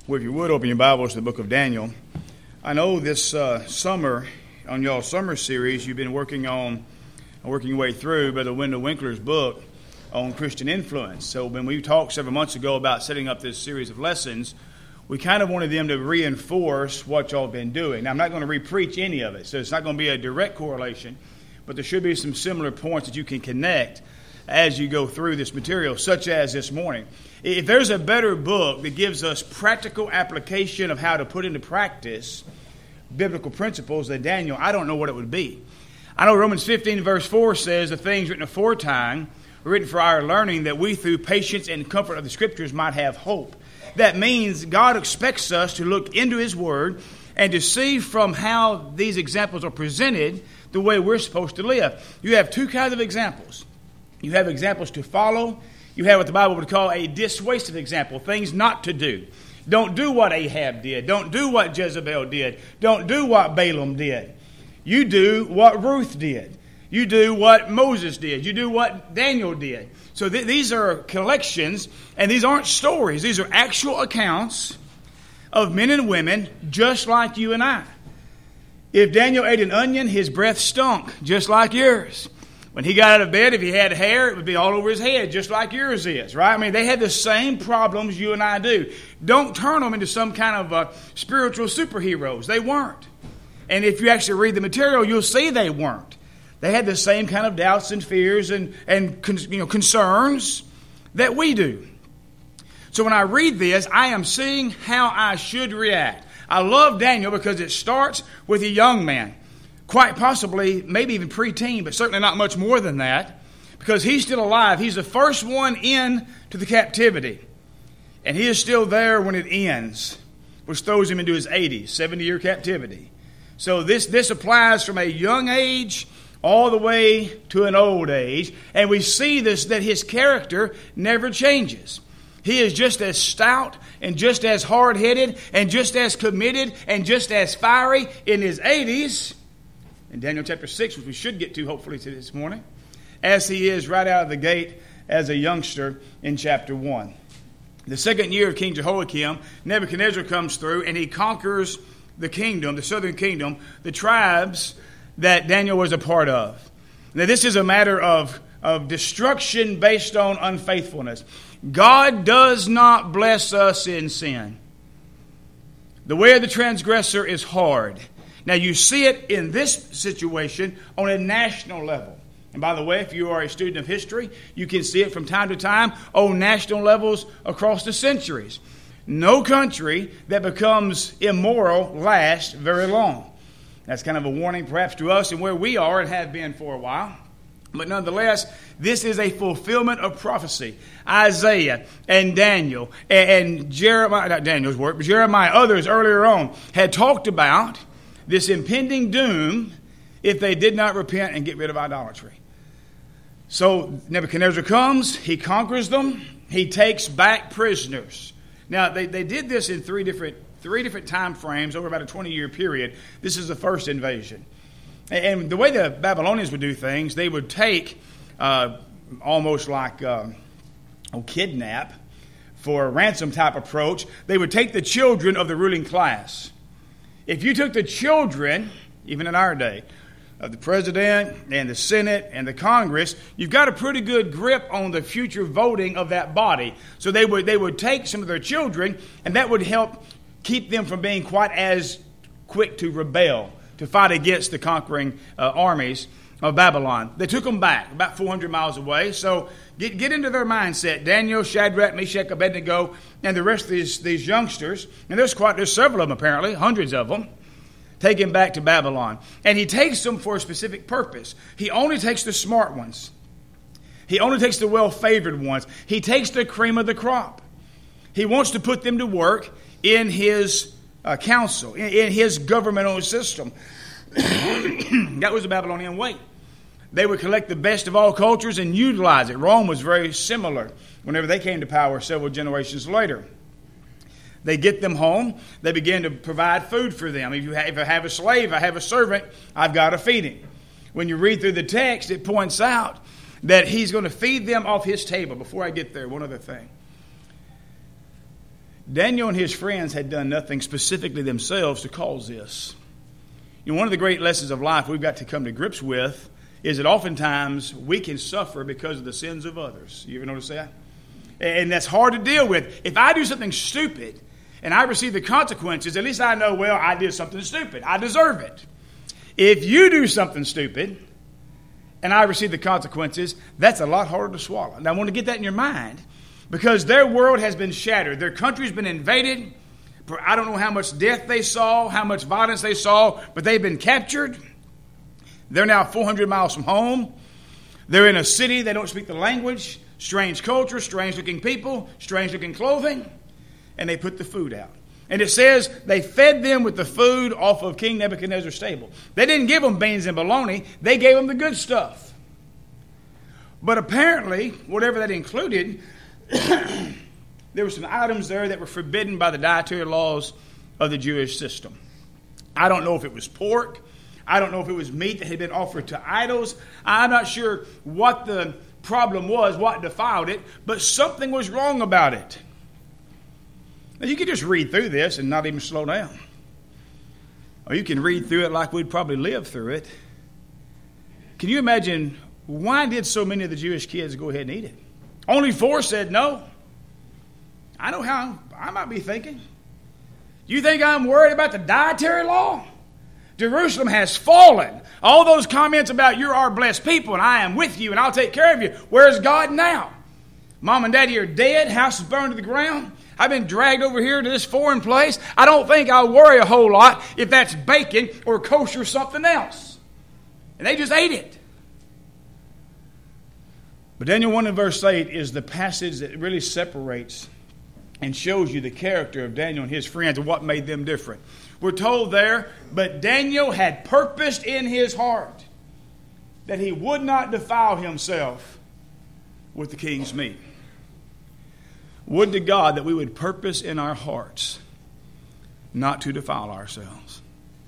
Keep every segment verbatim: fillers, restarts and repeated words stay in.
Well, if you would, open your Bibles to the book of Daniel. I know this uh, summer, on y'all's summer series, you've been working on, working your way through Brother Wendell Winkler's book on Christian influence. So when we talked several months ago about setting up this series of lessons, we kind of wanted them to reinforce what y'all have been doing. Now, I'm not going to re-preach any of it, so it's not going to be a direct correlation, but there should be some similar points that you can connect as you go through this material, such as this morning. If there's a better book that gives us practical application of how to put into practice biblical principles than Daniel, I don't know what it would be. I know Romans fifteen verse four says, the things written aforetime were written for our learning, that we through patience and comfort of the Scriptures might have hope. That means God expects us to look into His Word and to see from how these examples are presented the way we're supposed to live. You have two kinds of examples. You have examples to follow. You have what the Bible would call a dissuasive example, things not to do. Don't do what Ahab did. Don't do what Jezebel did. Don't do what Balaam did. You do what Ruth did. You do what Moses did. You do what Daniel did. So th- these are collections, and these aren't stories. These are actual accounts of men and women just like you and I. If Daniel ate an onion, his breath stunk, just like yours. When he got out of bed, if he had hair, it would be all over his head, just like yours is, right? I mean, they had the same problems you and I do. Don't turn them into some kind of uh, spiritual superheroes. They weren't. And if you actually read the material, you'll see they weren't. They had the same kind of doubts and fears and, and you know, concerns that we do. So when I read this, I am seeing how I should react. I love Daniel because it starts with a young man. Quite possibly, maybe even preteen, but certainly not much more than that, because he's still alive. He's the first one in to the captivity, and he is still there when it ends, which throws him into his eighties, seventy-year captivity. So this, this applies from a young age all the way to an old age, and we see this, that his character never changes. He is just as stout and just as hard-headed and just as committed and just as fiery in his eighties, in Daniel chapter six, which we should get to hopefully to this morning, as he is right out of the gate as a youngster in chapter one. The second year of King Jehoiakim, Nebuchadnezzar comes through and he conquers the kingdom, the southern kingdom, the tribes that Daniel was a part of. Now this is a matter of, of destruction based on unfaithfulness. God does not bless us in sin. The way of the transgressor is hard. Now, you see it in this situation on a national level. And by the way, if you are a student of history, you can see it from time to time on national levels across the centuries. No country that becomes immoral lasts very long. That's kind of a warning perhaps to us and where we are and have been for a while. But nonetheless, this is a fulfillment of prophecy. Isaiah and Daniel and Jeremiah, not Daniel's work, but Jeremiah, others earlier on had talked about this impending doom if they did not repent and get rid of idolatry. So Nebuchadnezzar comes, he conquers them, he takes back prisoners. Now they, they did this in three different three different time frames over about a twenty-year period. This is the first invasion. And, and the way the Babylonians would do things, they would take uh, almost like uh, oh, kidnap for a ransom type approach. They would take the children of the ruling class. If you took the children, even in our day, of the president and the Senate and the Congress, you've got a pretty good grip on the future voting of that body. So they would they would take some of their children, and that would help keep them from being quite as quick to rebel, to fight against the conquering uh, armies of Babylon. They took them back about four hundred miles away. So get, get into their mindset. Daniel, Shadrach, Meshach, Abednego, and the rest of these, these youngsters, and there's quite there's several of them apparently, hundreds of them, taken back to Babylon. And he takes them for a specific purpose. He only takes the smart ones. He only takes the well-favored ones. He takes the cream of the crop. He wants to put them to work in his uh, council, in, in his governmental system. That was the Babylonian way. They would collect the best of all cultures and utilize it. Rome was very similar whenever they came to power several generations later. They get them home. They begin to provide food for them. If, you have, if I have a slave, I have a servant, I've got to feed him. When you read through the text, it points out that he's going to feed them off his table. Before I get there, one other thing. Daniel and his friends had done nothing specifically themselves to cause this. You know, one of the great lessons of life we've got to come to grips with is that oftentimes we can suffer because of the sins of others. You ever notice that? And that's hard to deal with. If I do something stupid and I receive the consequences, at least I know, well, I did something stupid. I deserve it. If you do something stupid and I receive the consequences, that's a lot harder to swallow. And I want to get that in your mind because their world has been shattered. Their country's been invaded. I don't know how much death they saw, how much violence they saw, but they've been captured. They're now four hundred miles from home. They're in a city. They don't speak the language. Strange culture, strange-looking people, strange-looking clothing. And they put the food out. And it says they fed them with the food off of King Nebuchadnezzar's table. They didn't give them beans and bologna. They gave them the good stuff. But apparently, whatever that included, there were some items there that were forbidden by the dietary laws of the Jewish system. I don't know if it was pork. I don't know if it was meat that had been offered to idols. I'm not sure what the problem was, what defiled it, but something was wrong about it. Now, you can just read through this and not even slow down. Or you can read through it like we'd probably live through it. Can you imagine why did so many of the Jewish kids go ahead and eat it? Only four said no. I know how I might be thinking. You think I'm worried about the dietary law? Jerusalem has fallen. All those comments about you're our blessed people and I am with you and I'll take care of you. Where's God now? Mom and Daddy are dead. House is burned to the ground. I've been dragged over here to this foreign place. I don't think I'll worry a whole lot if that's bacon or kosher or something else. And they just ate it. But Daniel one and verse eight is the passage that really separates and shows you the character of Daniel and his friends and what made them different. We're told there, but Daniel had purposed in his heart that he would not defile himself with the king's meat. Would to God that we would purpose in our hearts not to defile ourselves.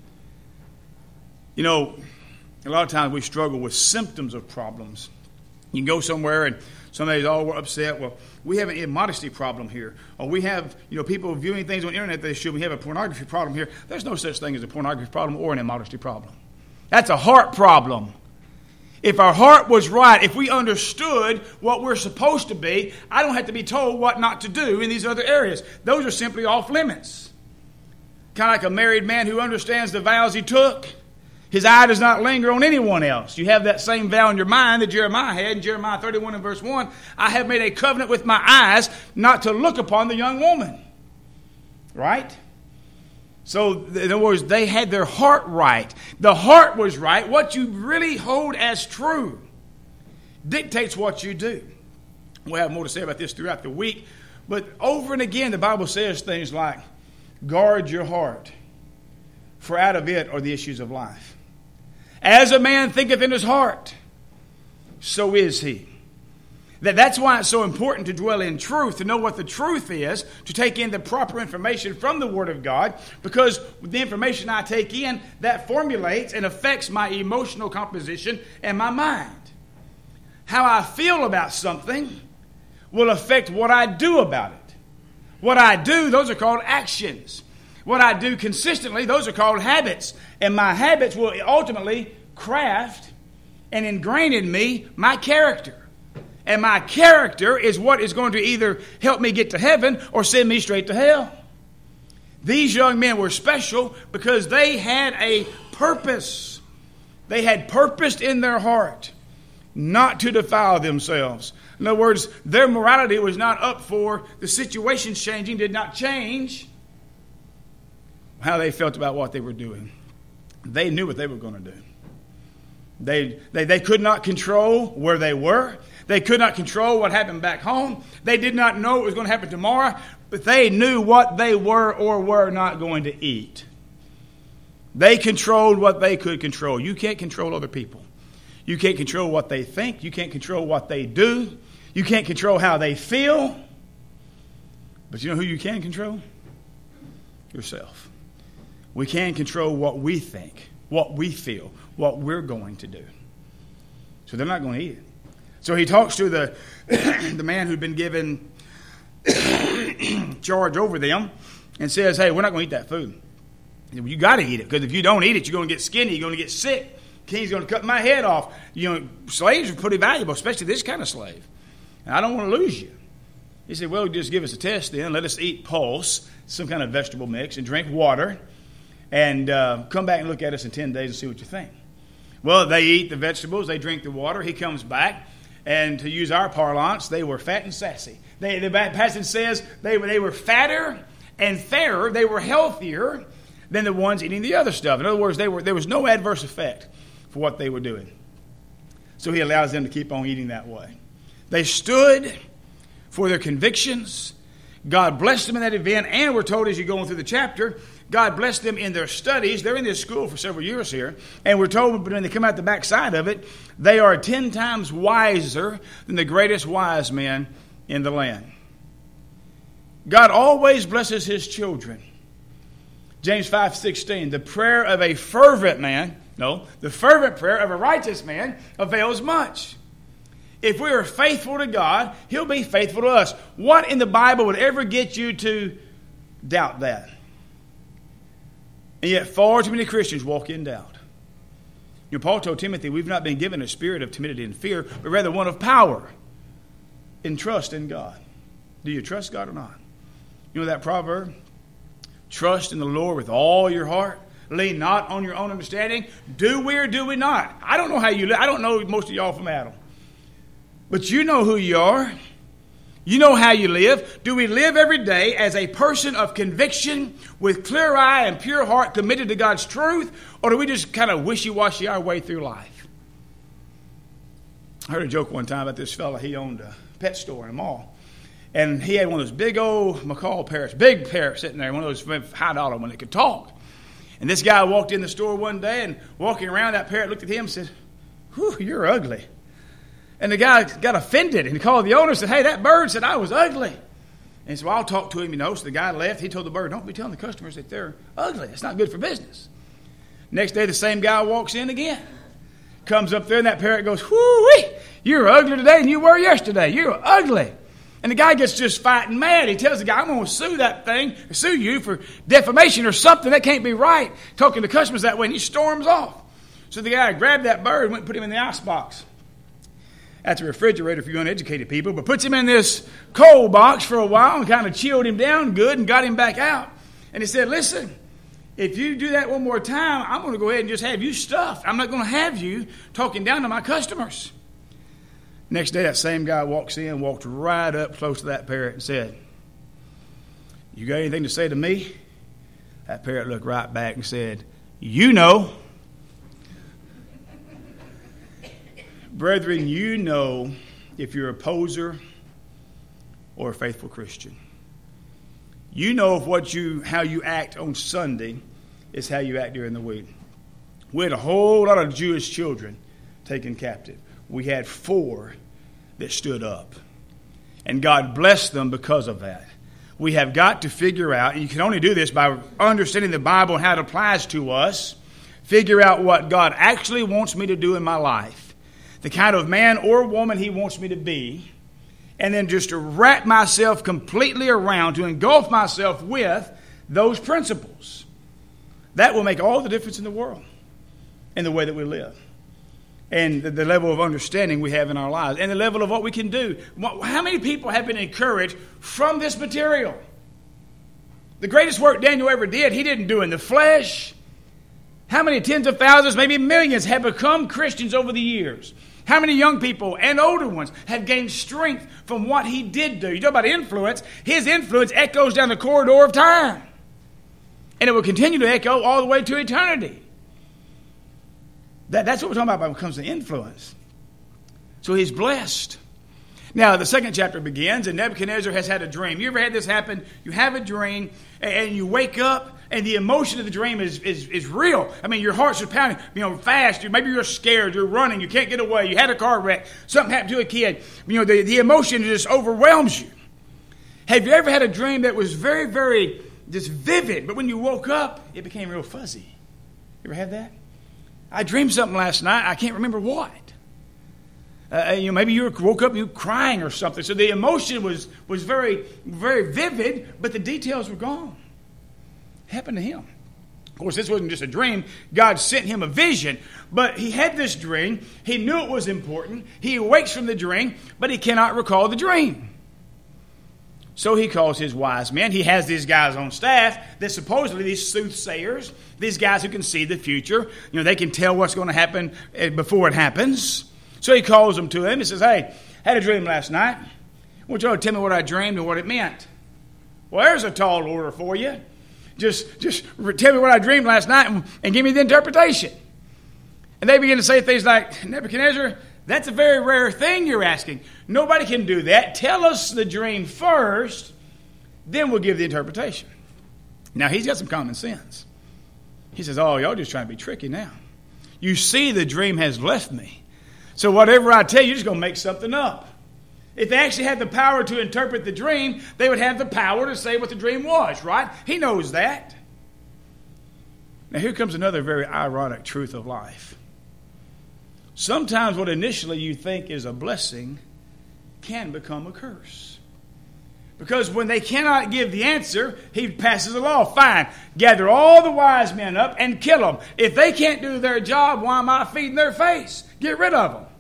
You know, a lot of times we struggle with symptoms of problems. You can go somewhere and somebody's all upset. Well, we have an immodesty problem here. Or we have, you know, people viewing things on the internet they should. We have a pornography problem here. There's no such thing as a pornography problem or an immodesty problem. That's a heart problem. If our heart was right, if we understood what we're supposed to be, I don't have to be told what not to do in these other areas. Those are simply off limits. Kind of like a married man who understands the vows he took. His eye does not linger on anyone else. You have that same vow in your mind that Jeremiah had in Jeremiah thirty-one and verse one. I have made a covenant with my eyes not to look upon the young woman. Right? So, in other words, they had their heart right. The heart was right. What you really hold as true dictates what you do. We'll have more to say about this throughout the week. But over and again, the Bible says things like, guard your heart, for out of it are the issues of life. As a man thinketh in his heart, so is he. That that's why it's so important to dwell in truth, to know what the truth is, to take in the proper information from the Word of God, because the information I take in, that formulates and affects my emotional composition and my mind. How I feel about something will affect what I do about it. What I do, those are called actions. What I do consistently, those are called habits. And my habits will ultimately craft and ingrain in me my character. And my character is what is going to either help me get to heaven or send me straight to hell. These young men were special because they had a purpose. They had purposed in their heart not to defile themselves. In other words, their morality was not up for the situation changing, did not change how they felt about what they were doing. They knew what they were going to do. They, they, they could not control where they were. They could not control what happened back home. They did not know what was going to happen tomorrow, but they knew what they were or were not going to eat. They controlled what they could control. You can't control other people. You can't control what they think. You can't control what they do. You can't control how they feel. But you know who you can control? Yourself. We can control what we think, what we feel, what we're going to do. So they're not going to eat it. So he talks to the, the man who'd been given charge over them and says, hey, we're not going to eat that food. He said, well, you got to eat it, because if you don't eat it, you're going to get skinny, you're going to get sick. King's going to cut my head off. You know, slaves are pretty valuable, especially this kind of slave. And I don't want to lose you. He said, well, just give us a test then. Let us eat pulse, some kind of vegetable mix, and drink water, and uh, come back and look at us in ten days and see what you think. Well, they eat the vegetables, they drink the water. He comes back, and to use our parlance, they were fat and sassy. They, the passage says they were, they were fatter and fairer. They were healthier than the ones eating the other stuff. In other words, they were, there was no adverse effect for what they were doing. So he allows them to keep on eating that way. They stood for their convictions. God blessed them in that event, and we're told as you're going through the chapter, God blessed them in their studies. They're in this school for several years here, and we're told when they come out the backside of it, they are ten times wiser than the greatest wise men in the land. God always blesses his children. James five sixteen, the prayer of a fervent man, no, the fervent prayer of a righteous man avails much. If we are faithful to God, he'll be faithful to us. What in the Bible would ever get you to doubt that? And yet far too many Christians walk in doubt. You know, Paul told Timothy, we've not been given a spirit of timidity and fear, but rather one of power and trust in God. Do you trust God or not? You know that proverb? Trust in the Lord with all your heart. Lean not on your own understanding. Do we or do we not? I don't know how you live. I don't know most of y'all from Adam. But you know who you are. You know how you live. Do we live every day as a person of conviction with clear eye and pure heart committed to God's truth? Or do we just kind of wishy-washy our way through life? I heard a joke one time about this fella. He owned a pet store in a mall. And he had one of those big old macaw parrots, big parrot sitting there, one of those high dollar one that could talk. And this guy walked in the store one day, and walking around, that parrot looked at him and said, whew, you're ugly. And the guy got offended, and he called the owner and said, hey, that bird said I was ugly. And so I'll talk to him, you know. So the guy left. He told the bird, don't be telling the customers that they're ugly. It's not good for business. Next day, the same guy walks in again. Comes up there, and that parrot goes, whoo-wee, you're uglier today than you were yesterday. You're ugly. And the guy gets just fighting mad. He tells the guy, I'm going to sue that thing, sue you for defamation or something. That can't be right. Talking to customers that way, and he storms off. So the guy grabbed that bird and went and put him in the icebox. That's a refrigerator for you uneducated people, but puts him in this cold box for a while and kind of chilled him down good and got him back out. And he said, listen, if you do that one more time, I'm going to go ahead and just have you stuffed. I'm not going to have you talking down to my customers. Next day, that same guy walks in, walked right up close to that parrot and said, you got anything to say to me? That parrot looked right back and said, you know. Brethren, you know if you're a poser or a faithful Christian. You know if what you how you act on Sunday is how you act during the week. We had a whole lot of Jewish children taken captive. We had four that stood up. And God blessed them because of that. We have got to figure out, and you can only do this by understanding the Bible and how it applies to us, figure out what God actually wants me to do in my life, the kind of man or woman he wants me to be, and then just to wrap myself completely around, to engulf myself with those principles. That will make all the difference in the world in the way that we live. And the, the level of understanding we have in our lives. And the level of what we can do. How many people have been encouraged from this material? The greatest work Daniel ever did, he didn't do in the flesh. How many tens of thousands, maybe millions, have become Christians over the years? How many young people and older ones have gained strength from what he did do? You talk about influence. His influence echoes down the corridor of time. And it will continue to echo all the way to eternity. That, that's what we're talking about when it comes to influence. So he's blessed. Now, the second chapter begins, and Nebuchadnezzar has had a dream. You ever had this happen? You have a dream, and, and you wake up, and the emotion of the dream is, is, is real. I mean, your heart's just pounding, you know, fast. Maybe you're scared. You're running. You can't get away. You had a car wreck. Something happened to a kid. You know, the, the emotion just overwhelms you. Have you ever had a dream that was very, very just vivid, but when you woke up, it became real fuzzy? You ever had that? I dreamed something last night. I can't remember what. Uh, you know, maybe you woke up, you were crying or something. So the emotion was, was very, very vivid, but the details were gone. It happened to him. Of course, this wasn't just a dream. God sent him a vision. But he had this dream. He knew it was important. He awakes from the dream, but he cannot recall the dream. So he calls his wise men. He has these guys on staff that supposedly these soothsayers, these guys who can see the future. You know, they can tell what's going to happen before it happens. So he calls them to him. He says, hey, I had a dream last night. I want you to tell me what I dreamed and what it meant. Well, there's a tall order for you. Just, just tell me what I dreamed last night and, and give me the interpretation. And they begin to say things like, Nebuchadnezzar, that's a very rare thing you're asking. Nobody can do that. Tell us the dream first, then we'll give the interpretation. Now, he's got some common sense. He says, oh, y'all just trying to be tricky now. You see the dream has left me. So whatever I tell you, you're just going to make something up. If they actually had the power to interpret the dream, they would have the power to say what the dream was, right? He knows that. Now, here comes another very ironic truth of life. Sometimes what initially you think is a blessing can become a curse. Because when they cannot give the answer, he passes a law. Fine, gather all the wise men up and kill them. If they can't do their job, why am I feeding their face? Get rid of them.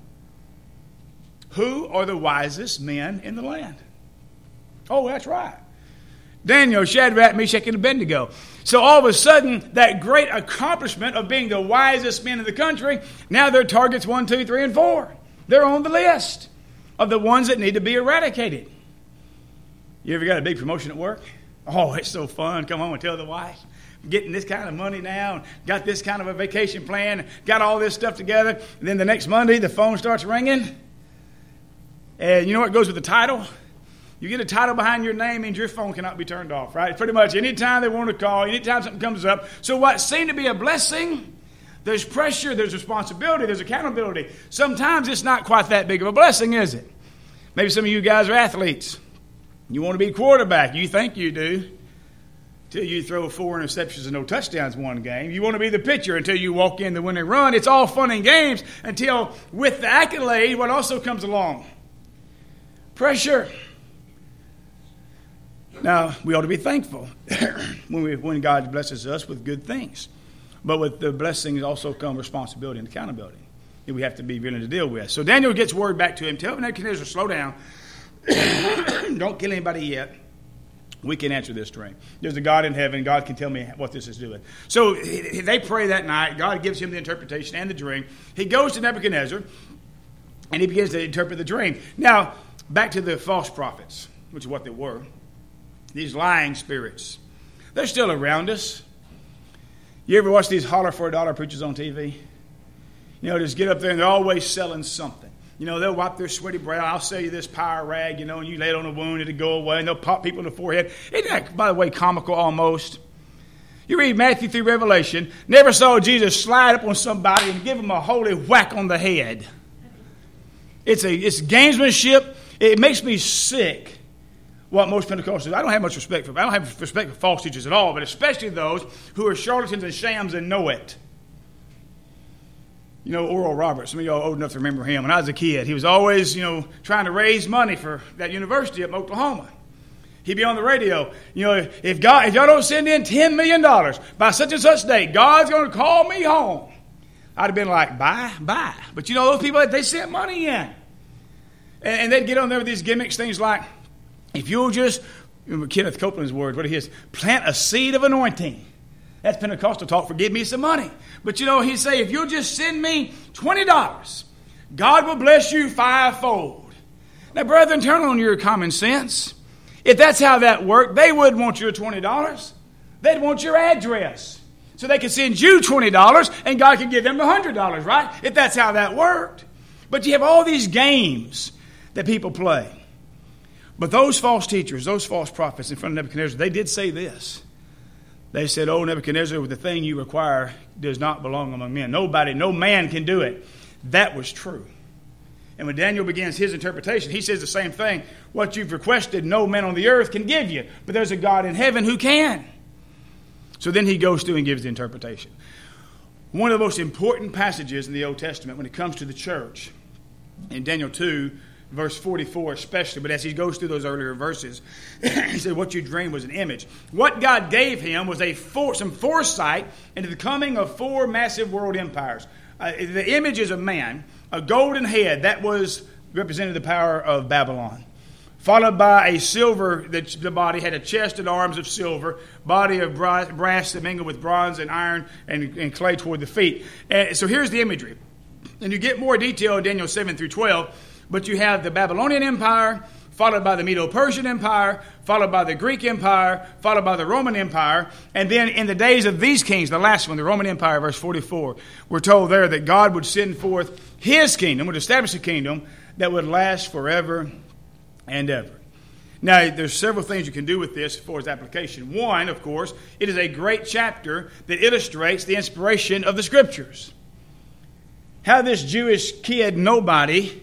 Who are the wisest men in the land? Oh, that's right. Daniel, Shadrach, Meshach, and Abednego. So all of a sudden, that great accomplishment of being the wisest men in the country, now they're targets one, two, three, and four. They're on the list of the ones that need to be eradicated. You ever got a big promotion at work? Oh, it's so fun. Come home and tell the wife. I'm getting this kind of money now, and got this kind of a vacation plan, got all this stuff together. And then the next Monday, the phone starts ringing. And you know what goes with the title? You get a title behind your name means your phone cannot be turned off, right? Pretty much any time they want to call, any time something comes up. So what seemed to be a blessing, there's pressure, there's responsibility, there's accountability. Sometimes it's not quite that big of a blessing, is it? Maybe some of you guys are athletes. You want to be quarterback. You think you do. Until you throw four interceptions and no touchdowns one game. You want to be the pitcher until you walk in the winning run. It's all fun and games until with the accolade, what also comes along? Pressure. Now, we ought to be thankful when, we, when God blesses us with good things. But with the blessings also come responsibility and accountability that we have to be willing to deal with. So Daniel gets word back to him. Tell Nebuchadnezzar, slow down. Don't kill anybody yet. We can answer this dream. There's a God in heaven. God can tell me what this is doing. So they pray that night. God gives him the interpretation and the dream. He goes to Nebuchadnezzar, and he begins to interpret the dream. Now, back to the false prophets, which is what they were. These lying spirits. They're still around us. You ever watch these holler for a dollar preachers on T V? You know, just get up there and they're always selling something. You know, they'll wipe their sweaty brow. I'll sell you this power rag, you know, and you lay it on a wound, it'll go away. And they'll pop people in the forehead. Isn't that, by the way, comical almost? You read Matthew through Revelation, never saw Jesus slide up on somebody and give them a holy whack on the head. It's a it's gamesmanship. It makes me sick. What most Pentecostals, I don't have much respect for. I don't have respect for false teachers at all, but especially those who are charlatans and shams and know it. You know, Oral Roberts, some of y'all are old enough to remember him. When I was a kid, he was always, you know, trying to raise money for that university up in Oklahoma. He'd be on the radio, you know, if God, if y'all don't send in ten million dollars by such and such date, God's going to call me home. I'd have been like, bye, bye. But you know, those people, they sent money in. And, and they'd get on there with these gimmicks, things like, if you'll just, Kenneth Copeland's word, what he is, plant a seed of anointing. That's Pentecostal talk for give me some money. But you know, he'd say, if you'll just send me twenty dollars, God will bless you fivefold. Now, brethren, turn on your common sense. If that's how that worked, they wouldn't want your twenty dollars. They'd want your address. So they could send you twenty dollars and God could give them one hundred dollars, right? If that's how that worked. But you have all these games that people play. But those false teachers, those false prophets in front of Nebuchadnezzar, they did say this. They said, oh, Nebuchadnezzar, the thing you require does not belong among men. Nobody, no man can do it. That was true. And when Daniel begins his interpretation, he says the same thing. What you've requested, no man on the earth can give you. But there's a God in heaven who can. So then he goes through and gives the interpretation. One of the most important passages in the Old Testament when it comes to the church in Daniel two, verse forty-four especially, but as he goes through those earlier verses, he said what you dreamed was an image. What God gave him was a for, some foresight into the coming of four massive world empires. Uh, the image is a man, a golden head, that was represented the power of Babylon. Followed by a silver, the, the body had a chest and arms of silver, body of brass, brass that mingled with bronze and iron and, and clay toward the feet. And so here's the imagery. And you get more detail in Daniel seven through twelve. But you have the Babylonian Empire, followed by the Medo-Persian Empire, followed by the Greek Empire, followed by the Roman Empire. And then in the days of these kings, the last one, the Roman Empire, verse forty-four, we're told there that God would send forth his kingdom, would establish a kingdom that would last forever and ever. Now, there's several things you can do with this as far as application. One, of course, it is a great chapter that illustrates the inspiration of the Scriptures. How this Jewish kid nobody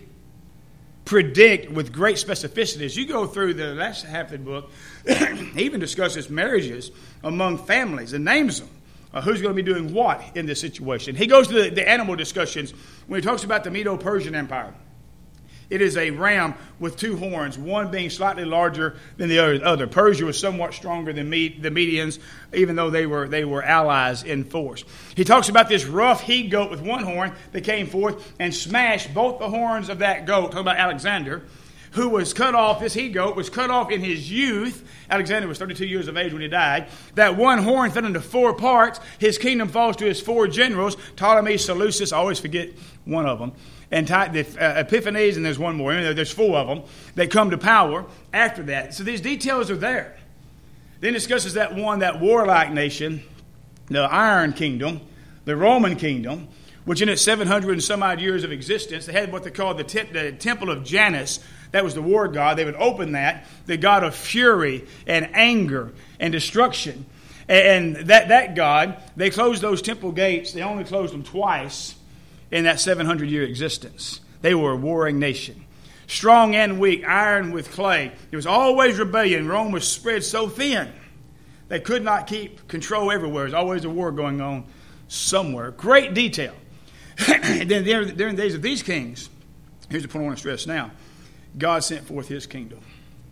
predict with great specificity. As you go through the last half of the book, he even discusses marriages among families and names them. Uh, who's going to be doing what in this situation. He goes to the, the animal discussions when he talks about the Medo-Persian Empire. It is a ram with two horns, one being slightly larger than the other. Persia was somewhat stronger than the Medians, even though they were they were allies in force. He talks about this rough he-goat with one horn that came forth and smashed both the horns of that goat, talking about Alexander, who was cut off. This he-goat was cut off in his youth. Alexander was thirty-two years of age when he died. That one horn fell into four parts. His kingdom falls to his four generals, Ptolemy, Seleucus, I always forget one of them, and the Epiphanes, and there's one more. There's four of them that come to power after that. So these details are there. Then discusses that one, that warlike nation, the Iron Kingdom, the Roman Kingdom, which in its seven hundred and some odd years of existence, they had what they called the, te- the Temple of Janus. That was the war god. They would open that, the god of fury and anger and destruction. And that, that god, they closed those temple gates. They only closed them twice in that seven hundred year existence. They were a warring nation. Strong and weak, iron with clay. There was always rebellion. Rome was spread so thin, they could not keep control everywhere. There's always a war going on somewhere. Great detail. And then during the days of these kings, here's the point I want to stress now. God sent forth his kingdom.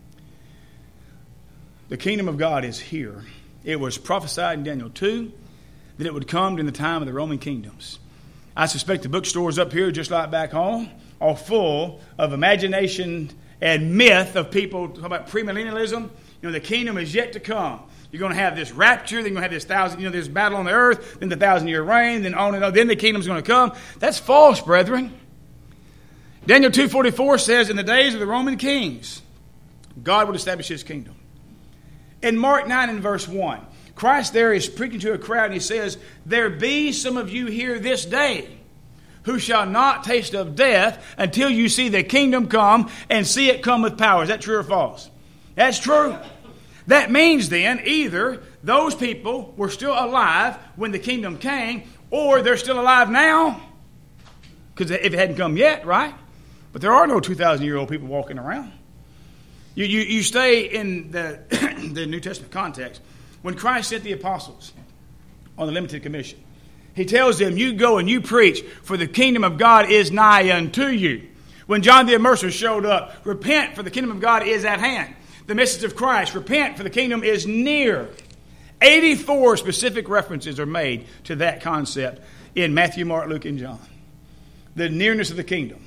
The kingdom of God is here. It was prophesied in Daniel two that it would come during the time of the Roman kingdoms. I suspect the bookstores up here, just like back home, are full of imagination and myth of people talking about premillennialism. You know, the kingdom is yet to come. You're going to have this rapture, then you're going to have this thousand, you know, this battle on the earth, then the thousand year reign, then on and on, then the kingdom's going to come. That's false, brethren. Daniel two forty-four says, in the days of the Roman kings, God would establish his kingdom. In Mark nine and verse one, Christ there is preaching to a crowd and he says, there be some of you here this day who shall not taste of death until you see the kingdom come and see it come with power. Is that true or false? That's true. That means then either those people were still alive when the kingdom came, or they're still alive now, because if it hadn't come yet, right? But there are no two thousand year old people walking around. You, you, you stay in the, the New Testament context. When Christ sent the apostles on the limited commission, he tells them, you go and you preach, for the kingdom of God is nigh unto you. When John the Immerser showed up, repent, for the kingdom of God is at hand. The message of Christ, repent, for the kingdom is near. eighty-four specific references are made to that concept in Matthew, Mark, Luke, and John. The nearness of the kingdom.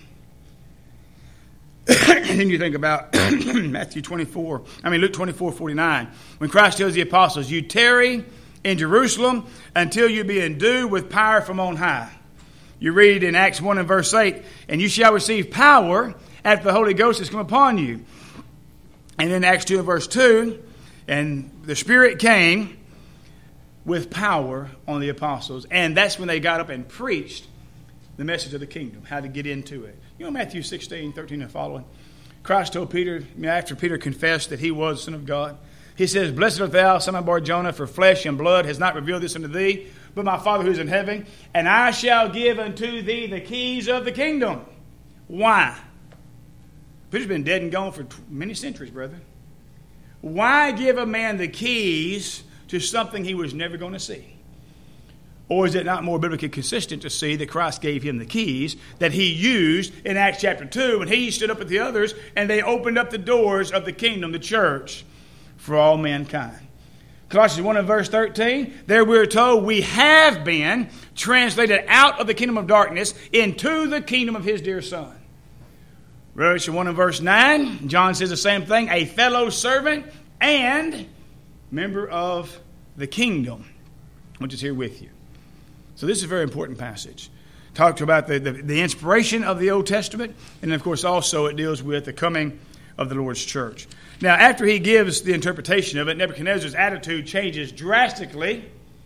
And then you think about Matthew twenty-four, I mean Luke twenty-four forty-nine, when Christ tells the apostles, you tarry in Jerusalem until you be endued with power from on high. You read in Acts one and verse eight, and you shall receive power after the Holy Ghost has come upon you. And then Acts two and verse two, and the Spirit came with power on the apostles. And that's when they got up and preached the message of the kingdom, how to get into it. You know Matthew sixteen, thirteen and following? Christ told Peter, after Peter confessed that he was the Son of God, he says, blessed art thou, Simon Bar-Jonah, for flesh and blood has not revealed this unto thee, but my Father who is in heaven, and I shall give unto thee the keys of the kingdom. Why? Peter's been dead and gone for many centuries, brethren. Why give a man the keys to something he was never going to see? Or is it not more biblically consistent to see that Christ gave him the keys that he used in Acts chapter two when he stood up with the others and they opened up the doors of the kingdom, the church, for all mankind? Colossians one and verse thirteen, there we're told we have been translated out of the kingdom of darkness into the kingdom of his dear Son. Revelation one and verse nine, John says the same thing, a fellow servant and member of the kingdom, which is here with you. So this is a very important passage. Talked about the, the, the inspiration of the Old Testament, and of course also it deals with the coming of the Lord's church. Now, after he gives the interpretation of it, Nebuchadnezzar's attitude changes drastically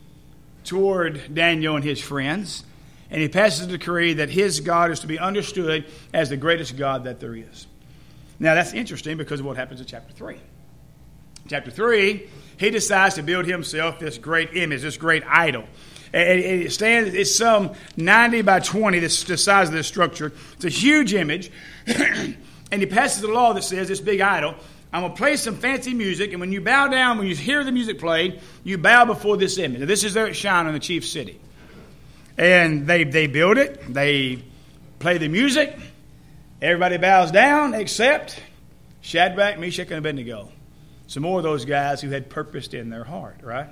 toward Daniel and his friends, and he passes a decree that his God is to be understood as the greatest God that there is. Now, that's interesting because of what happens in chapter three. Chapter three, he decides to build himself this great image, this great idol. And it stands, it's some ninety by twenty, this, the size of this structure. It's a huge image. And he passes a law that says, this big idol, I'm going to play some fancy music, and when you bow down, when you hear the music played, you bow before this image. And this is there at Shinar in the chief city. And they, they build it. They play the music. Everybody bows down except Shadrach, Meshach, and Abednego. Some more of those guys who had purposed in their heart, right?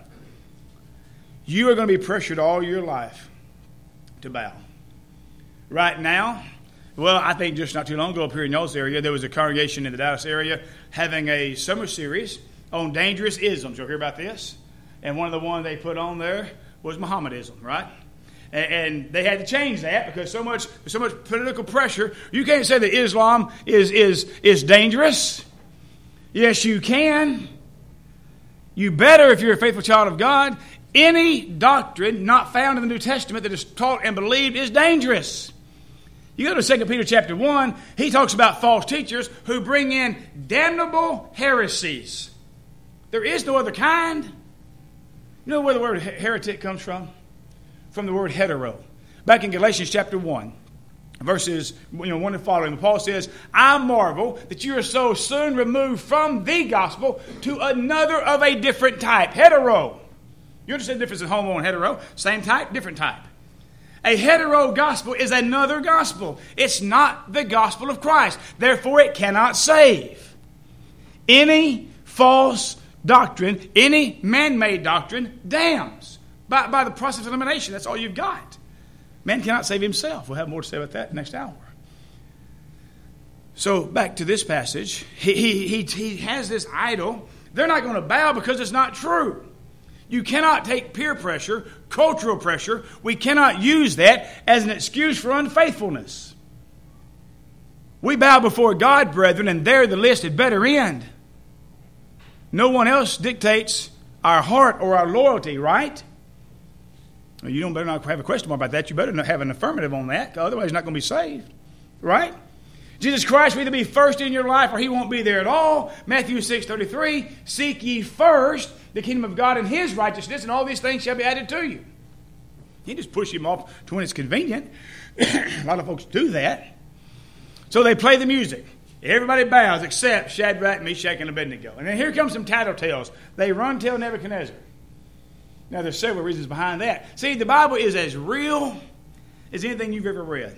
You are going to be pressured all your life to bow. Right now, well, I think just not too long ago up here in y'all's area, there was a congregation in the Dallas area having a summer series on dangerous isms. You'll hear about this? And one of the ones they put on there was Mohammedanism, right? And, and they had to change that because so much so much political pressure. You can't say that Islam is is is dangerous. Yes, you can. You better if you're a faithful child of God. Any doctrine not found in the New Testament that is taught and believed is dangerous. You go to Second Peter chapter one, he talks about false teachers who bring in damnable heresies. There is no other kind. You know where the word heretic comes from? From the word hetero. Back in Galatians chapter one, verses you know, one and following, Paul says, I marvel that you are so soon removed from the gospel to another of a different type. Hetero. You understand the difference in homo and hetero? Same type, different type. A hetero gospel is another gospel. It's not the gospel of Christ. Therefore, it cannot save. Any false doctrine, any man-made doctrine damns. By, by the process of elimination, that's all you've got. Man cannot save himself. We'll have more to say about that next hour. So, back to this passage. He, he, he, he has this idol. They're not going to bow because it's not true. You cannot take peer pressure, cultural pressure. We cannot use that as an excuse for unfaithfulness. We bow before God, brethren, and there the list had better end. No one else dictates our heart or our loyalty, right? Well, you don't better not have a question mark about that. You better not have an affirmative on that. Otherwise, you're not going to be saved, right? Jesus Christ will either be first in your life or he won't be there at all. Matthew six thirty-three, seek ye first the kingdom of God and his righteousness, and all these things shall be added to you. You just push him off to when it's convenient. A lot of folks do that. So they play the music. Everybody bows except Shadrach, Meshach, and Abednego. And then here comes some tattletales. They run tell Nebuchadnezzar. Now there's several reasons behind that. See, the Bible is as real as anything you've ever read.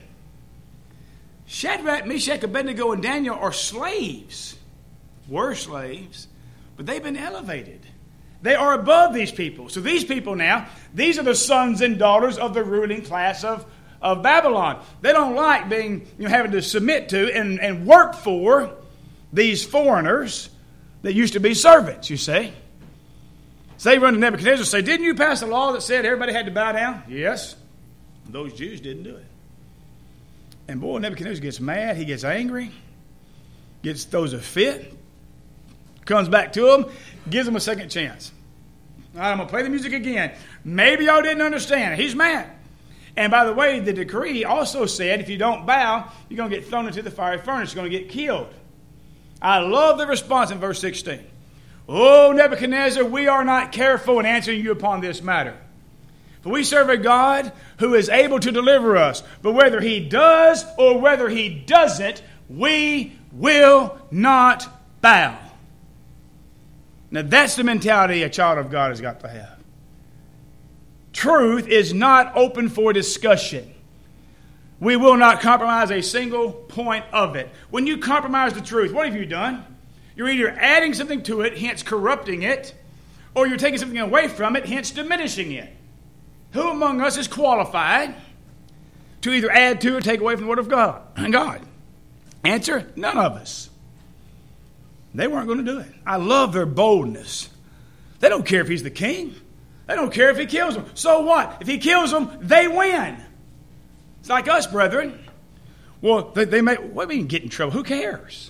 Shadrach, Meshach, Abednego, and Daniel are slaves. Were slaves. But they've been elevated. They are above these people. So these people now, these are the sons and daughters of the ruling class of, of Babylon. They don't like being, you know, having to submit to and, and work for these foreigners that used to be servants, you see. So they run to Nebuchadnezzar and say, didn't you pass a law that said everybody had to bow down? Yes. Those Jews didn't do it. And boy, Nebuchadnezzar gets mad. He gets angry. Gets throws a fit. Comes back to them. Gives them a second chance. All right, I'm going to play the music again. Maybe y'all didn't understand. He's mad. And by the way, the decree also said if you don't bow, you're going to get thrown into the fiery furnace. You're going to get killed. I love the response in verse sixteen. Oh, Nebuchadnezzar, we are not careful in answering you upon this matter. For we serve a God who is able to deliver us. But whether he does or whether he doesn't, we will not bow. Now that's the mentality a child of God has got to have. truth is not open for discussion. We will not compromise a single point of it. When you compromise the truth, what have you done? You're either adding something to it, hence corrupting it, or you're taking something away from it, hence diminishing it. Who among us is qualified to either add to or take away from the Word of God? God. Answer, none of us. They weren't going to do it. I love their boldness. They don't care if he's the king. They don't care if he kills them. So what? If he kills them, they win. It's like us, brethren. Well, they, they may, what do you mean get in trouble? Who cares?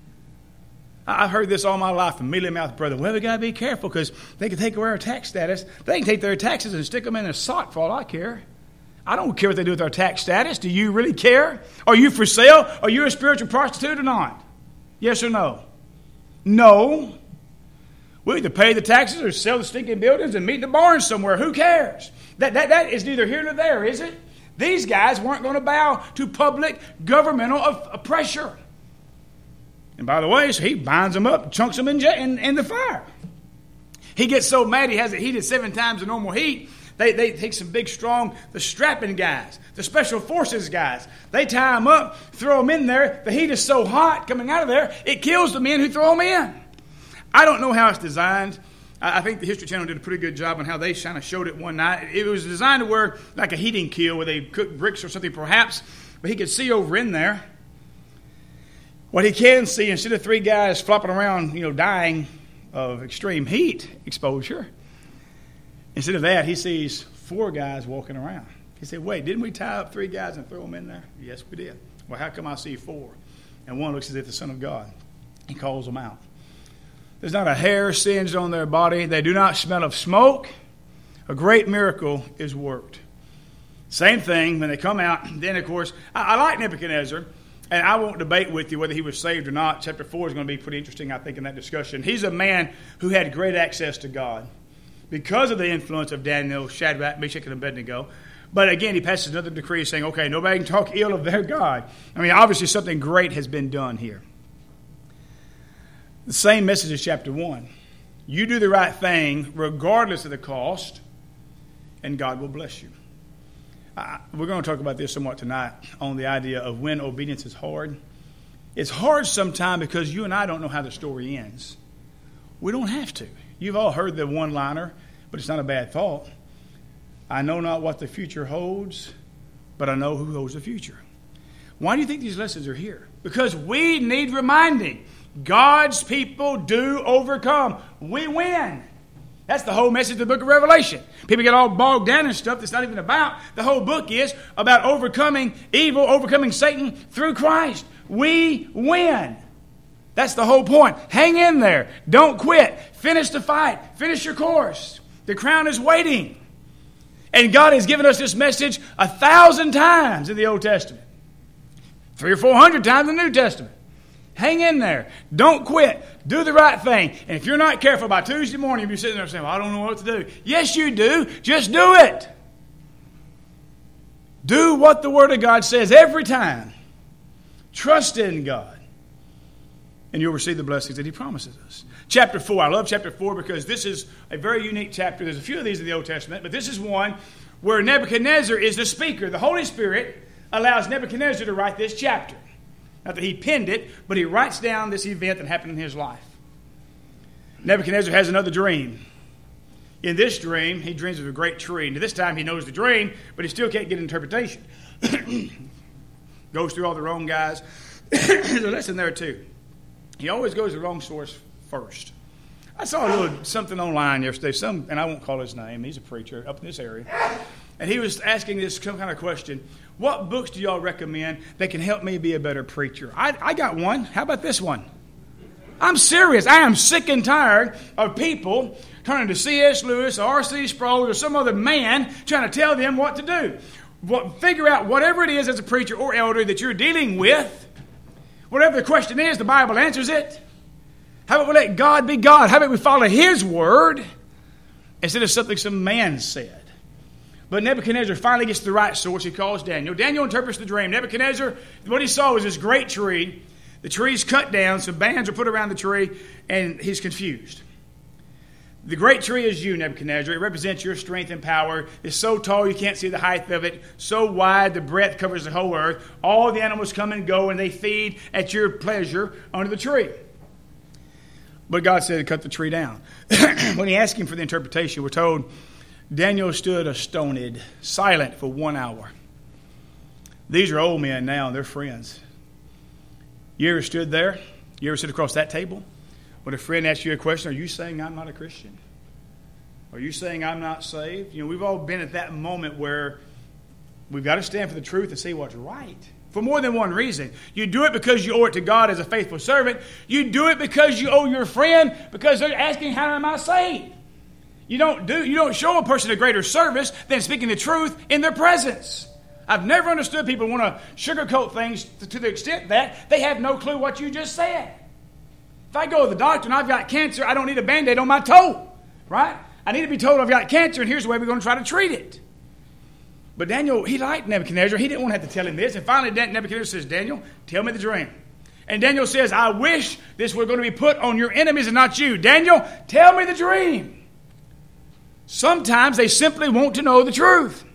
I've heard this all my life from mealy-mouthed brethren. Well, we got to be careful because they can take away our tax status. They can take their taxes and stick them in a sock for all I care. I don't care what they do with our tax status. Do you really care? Are you for sale? Are you a spiritual prostitute or not? Yes or no? No. We either pay the taxes or sell the stinking buildings and meet in the barns somewhere. Who cares? That, that, that is neither here nor there, is it? These guys weren't going to bow to public governmental of, pressure. And by the way, so he binds them up, chunks them in, in, in the fire. He gets so mad he has it heated seven times the normal heat. They, they take some big, strong, the strapping guys, the special forces guys. They tie them up, throw them in there. The heat is so hot coming out of there, it kills the men who throw them in. I don't know how it's designed. I think the History Channel did a pretty good job on how they kind of showed it one night. It was designed to where like a heating kiln where they cook bricks or something perhaps, but he could see over in there. What he can see, instead of three guys flopping around, you know, dying of extreme heat exposure, instead of that, he sees four guys walking around. He said, wait, didn't we tie up three guys and throw them in there? Yes, we did. Well, how come I see four? And one looks as if the Son of God. He calls them out. There's not a hair singed on their body. They do not smell of smoke. A great miracle is worked. Same thing when they come out. Then, of course, I, I like Nebuchadnezzar, and I won't debate with you whether he was saved or not. Chapter four is going to be pretty interesting, I think, in that discussion. He's a man who had great access to God because of the influence of Daniel, Shadrach, Meshach, and Abednego. But again, he passes another decree saying, okay, nobody can talk ill of their God. I mean, obviously something great has been done here. The same message as chapter one. You do the right thing regardless of the cost, and God will bless you. Uh, we're going to talk about this somewhat tonight on the idea of when obedience is hard. It's hard sometimes because you and I don't know how the story ends. We don't have to. You've all heard the one-liner, but it's not a bad thought. I know not what the future holds, but I know who holds the future. Why do you think these lessons are here? Because we need reminding. God's people do overcome. We win. That's the whole message of the book of Revelation. People get all bogged down in stuff that's not even about. The whole book is about overcoming evil, overcoming Satan through Christ. We win. That's the whole point. Hang in there. Don't quit. Finish the fight. Finish your course. The crown is waiting. And God has given us this message a thousand times in the Old Testament. Three or four hundred times in the New Testament. Hang in there. Don't quit. Do the right thing. And if you're not careful, by Tuesday morning, you'll be sitting there saying, well, I don't know what to do. Yes, you do. Just do it. Do what the Word of God says every time. Trust in God. And you'll receive the blessings that He promises us. Chapter four. I love chapter four because this is a very unique chapter. There's a few of these in the Old Testament, but this is one where Nebuchadnezzar is the speaker. The Holy Spirit allows Nebuchadnezzar to write this chapter. Not that he penned it, but he writes down this event that happened in his life. Nebuchadnezzar has another dream. In this dream, he dreams of a great tree. And this time he knows the dream, but he still can't get interpretation. Goes through all the wrong guys. There's a lesson there too. He always goes to the wrong source first. I saw a little something online yesterday, some, and I won't call his name. He's a preacher up in this area. And he was asking this some kind of question. What books do y'all recommend that can help me be a better preacher? I, I got one. How about this one? I'm serious. I am sick and tired of people turning to C S Lewis or R C Sproul or some other man trying to tell them what to do. What, figure out whatever it is as a preacher or elder that you're dealing with. Whatever the question is, the Bible answers it. How about we let God be God? How about we follow His word instead of something some man said? But Nebuchadnezzar finally gets to the right source. He calls Daniel. Daniel interprets the dream. Nebuchadnezzar, what he saw was this great tree. The tree's cut down, some bands are put around the tree, and he's confused. The great tree is you, Nebuchadnezzar. It represents your strength and power. It's so tall you can't see the height of it. So wide the breadth covers the whole earth. All the animals come and go, and they feed at your pleasure under the tree. But God said to cut the tree down. When he asked him for the interpretation, we're told Daniel stood astoned, silent for one hour. These are old men now, and they're friends. You ever stood there? You ever sit across that table? When a friend asks you a question, are you saying I'm not a Christian? Are you saying I'm not saved? You know, we've all been at that moment where we've got to stand for the truth and say what's right. For more than one reason. You do it because you owe it to God as a faithful servant. You do it because you owe your friend, because they're asking, how am I saved? You don't do. You don't show a person a greater service than speaking the truth in their presence. I've never understood people want to sugarcoat things to, to the extent that they have no clue what you just said. If I go to the doctor and I've got cancer, I don't need a Band-Aid on my toe, right? I need to be told I've got cancer, and here's the way we're going to try to treat it. But Daniel, he liked Nebuchadnezzar. He didn't want to have to tell him this. And finally, Nebuchadnezzar says, Daniel, tell me the dream. And Daniel says, I wish this were going to be put on your enemies and not you. Daniel, tell me the dream. Sometimes they simply want to know the truth.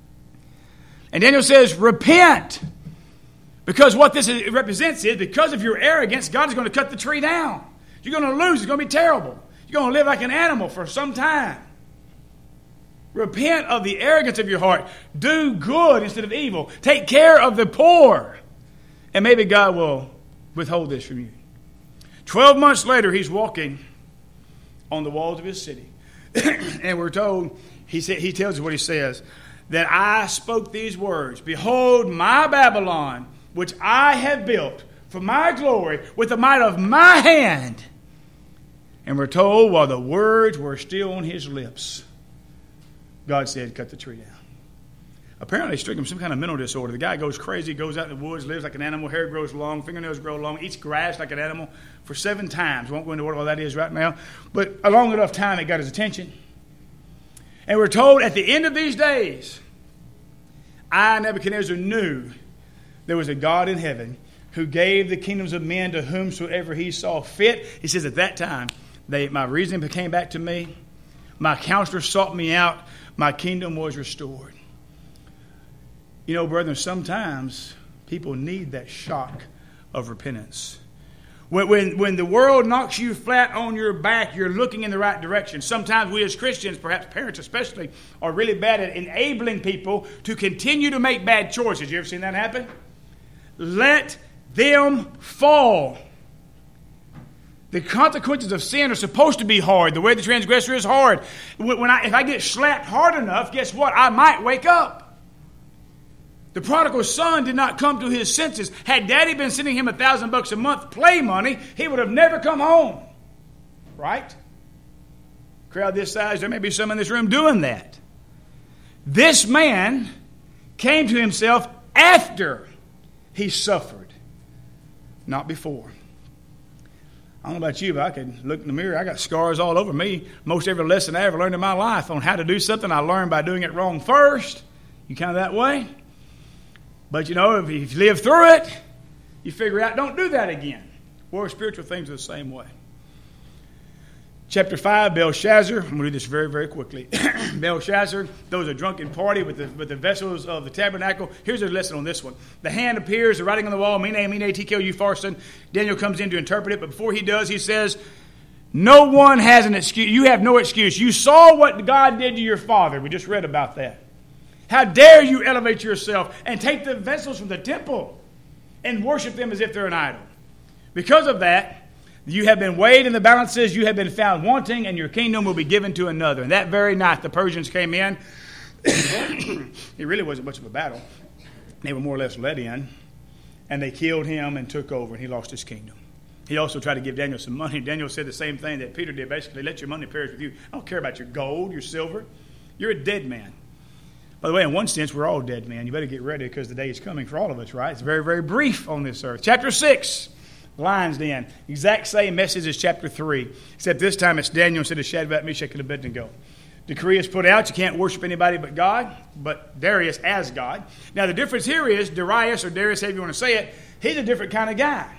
And Daniel says, repent. Because what this is, represents is, because of your arrogance, God is going to cut the tree down. You're going to lose. It's going to be terrible. You're going to live like an animal for some time. Repent of the arrogance of your heart. Do good instead of evil. Take care of the poor. And maybe God will withhold this from you. Twelve months later, he's walking on the walls of his city. And we're told, he, sa- he tells us what he says, that I spoke these words, behold, my Babylon, which I have built for my glory with the might of my hand. And we're told while the words were still on his lips, God said, cut the tree down. Apparently, struck him some kind of mental disorder. The guy goes crazy, goes out in the woods, lives like an animal, hair grows long, fingernails grow long, eats grass like an animal for seven times. Won't go into what all that is right now. But a long enough time, it got his attention. And we're told at the end of these days, I, Nebuchadnezzar, knew there was a God in heaven who gave the kingdoms of men to whomsoever he saw fit. He says at that time, they, my reasoning came back to me. My counselors sought me out. My kingdom was restored. You know, brethren, sometimes people need that shock of repentance. When, when, when the world knocks you flat on your back, you're looking in the right direction. Sometimes we as Christians, perhaps parents especially, are really bad at enabling people to continue to make bad choices. You ever seen that happen? Let them fall. The consequences of sin are supposed to be hard. The way the transgressor is hard. When I, if I get slapped hard enough, guess what? I might wake up. The prodigal son did not come to his senses. Had daddy been sending him a thousand bucks a month play money, he would have never come home. Right? Crowd this size, there may be some in this room doing that. This man came to himself after he suffered, not before. I don't know about you, but I could look in the mirror. I got scars all over me. Most every lesson I ever learned in my life on how to do something, I learned by doing it wrong first. You kind of that way? But you know, if you live through it, you figure out, don't do that again. Well, spiritual things are the same way. Chapter five, Belshazzar. I'm going to do this very, very quickly. Belshazzar, there was a drunken party with the, with the vessels of the tabernacle. Here's a lesson on this one. The hand appears, the writing on the wall, Mene, Mene, Tekel, Upharsin. Daniel comes in to interpret it, but before he does, he says, no one has an excuse. You have no excuse. You saw what God did to your father. We just read about that. How dare you elevate yourself and take the vessels from the temple and worship them as if they're an idol. Because of that, you have been weighed in the balances, you have been found wanting, and your kingdom will be given to another. And that very night, the Persians came in. It really wasn't much of a battle. They were more or less let in. And they killed him and took over, and he lost his kingdom. He also tried to give Daniel some money. Daniel said the same thing that Peter did. Basically, let your money perish with you. I don't care about your gold, your silver. You're a dead man. By the way, in one sense, we're all dead men. You better get ready because the day is coming for all of us, right? It's very, very brief on this earth. Chapter six, Lion's Den. Exact same message as chapter three, except this time it's Daniel instead of Shadrach, Meshach, and Abednego. Decree is put out. You can't worship anybody but God, but Darius as God. Now, the difference here is Darius, or Darius, however you want to say it, he's a different kind of guy.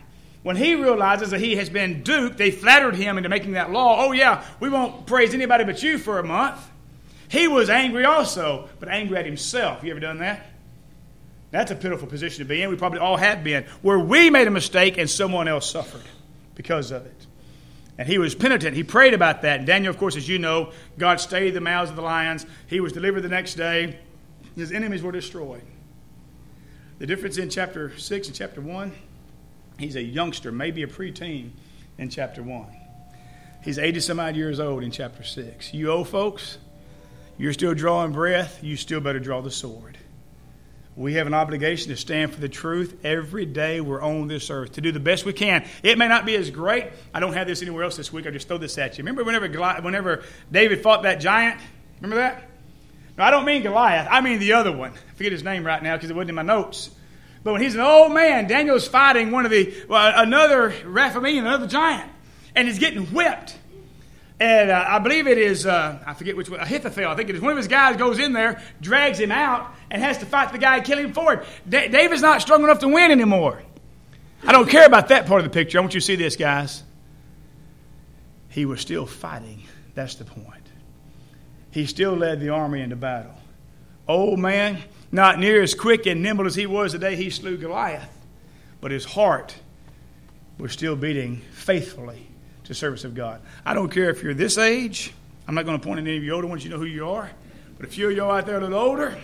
When he realizes that he has been duped, they flattered him into making that law. Oh, yeah, we won't praise anybody but you for a month. He was angry also, but angry at himself. You ever done that? That's a pitiful position to be in. We probably all have been, where we made a mistake and someone else suffered because of it. And he was penitent. He prayed about that. And Daniel, of course, as you know, God stayed the mouths of the lions. He was delivered the next day. His enemies were destroyed. The difference in chapter six and chapter one, he's a youngster, maybe a preteen in chapter one. He's eighty-some-odd years old in chapter six. You old folks, you're still drawing breath. You still better draw the sword. We have an obligation to stand for the truth every day we're on this earth, to do the best we can. It may not be as great. I don't have this anywhere else this week. I just throw this at you. Remember whenever Goliath, whenever David fought that giant? Remember that? No, I don't mean Goliath. I mean the other one. I forget his name right now because it wasn't in my notes. But when he's an old man, Daniel's fighting one of the well, another Rephaim, another giant, and he's getting whipped. And uh, I believe it is, uh, I forget which one, Ahithophel, I think it is. One of his guys goes in there, drags him out, and has to fight the guy and kill him for it. Da- David's not strong enough to win anymore. I don't care about that part of the picture. I want you to see this, guys. He was still fighting. That's the point. He still led the army into battle. Old man, not near as quick and nimble as he was the day he slew Goliath, but his heart was still beating faithfully to service of God. I don't care if you're this age. I'm not going to point at any of you older ones. You know who you are. But if you're out there a little older,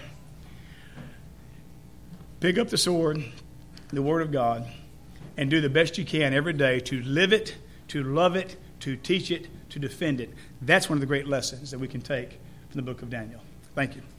pick up the sword, the Word of God, and do the best you can every day to live it, to love it, to teach it, to defend it. That's one of the great lessons that we can take from the book of Daniel. Thank you.